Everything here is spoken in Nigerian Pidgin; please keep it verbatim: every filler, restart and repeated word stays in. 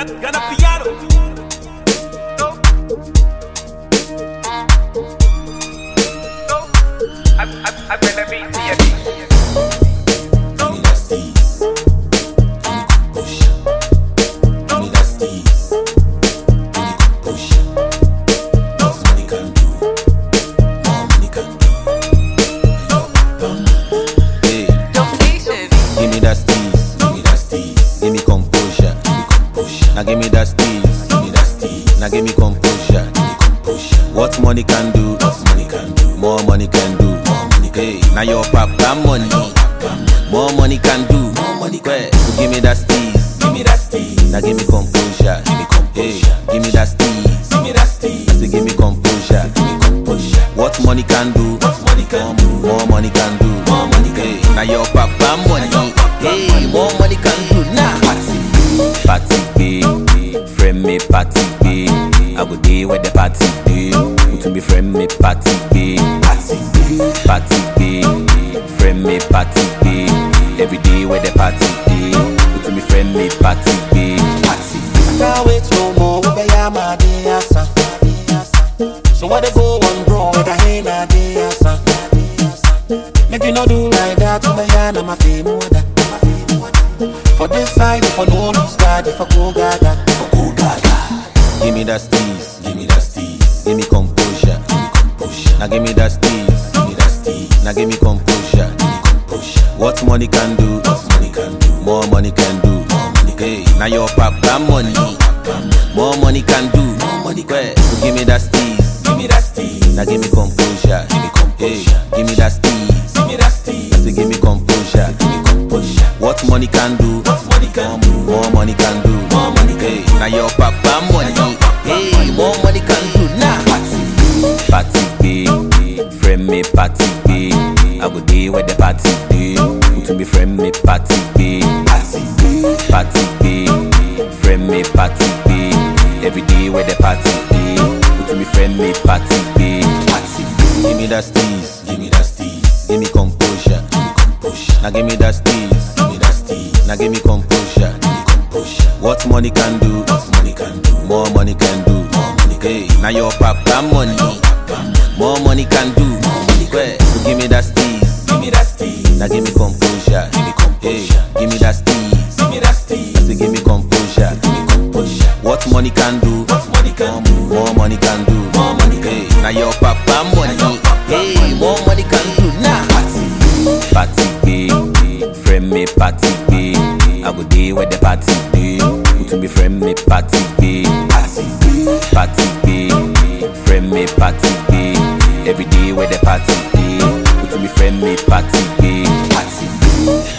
Ghana piano. I, I, I better be T M D. Give me that steez. Give me composure. Give me that steez. Give me composure. What money can do, more money can do. Hey, give me that steez. Give me that steez. Give me composure. Give me composure. Now give me that steez. Give me that steez. Now give me composure. Give me composure. What money can do, what money can do, more money can do. Hey, now your papa money, more money can do. More money can do. So give me that steez, give me that steez. Now give me composure, give me composure. Hey, give me that steez, give me that steez. So give me composure, give me composure. What money can do, what money can do, more money can do. More money can do. Now your papa money, hey, more money can do. Nah, party, party day, friend me party day. I go day where the party day. To be friend me party day, party day, party day. Friend me party day. Every day where the party day. To be friend me party day, party. I can't wait no more. We be ya my day asa. So what they go on bro? With a hand a day asa. Make you not do like that. We be ya na my fame order. For this side, if I no lose God, if I go gaga, if I go gaga. Give me that steez, give me that steez. Give me composure, give me composure. Now give me that steez, give me that steez. Now give me composure, give me composure. What money can do, what money can do, more money can do. More money can do. Now your papa money, more money can do. More money can do. So give me that steez, give me that steez. Now give me composure, give me composure. Hey, give me that steez, give me that steez. So give me composure, give me composure. What money can do, what money can do, more money can do. More money can do. Now your papa money, hey, more money can do. Nah, party, party day, friend me party day. I go day where the party day. To be friend me party day, party day, party day. Friend me party day. Every day where the party day. To be friend me party day, party day. Give me that steez, give me that steez. Give me composure, give me composure. Now give me that steez, give me that steez. Now give me composure, give me composure. What money can do, what money can do, more money can do. More money can do. Now your papa money, more money can do. More money can do. So give me that steez, give me that steez. Now give me composure, give me composure. Hey, give me that steez, give me that steez. So give me composure, give me composure. What money can do, what money can do, more money can do. More money can do. Now your papa money, hey, more money can do. Nah, party, party day, friend me party day. I go day where the party day. To be friend me party day, party day, party day. Friend me party day. Every day where the party day. To be friend me party day, party day.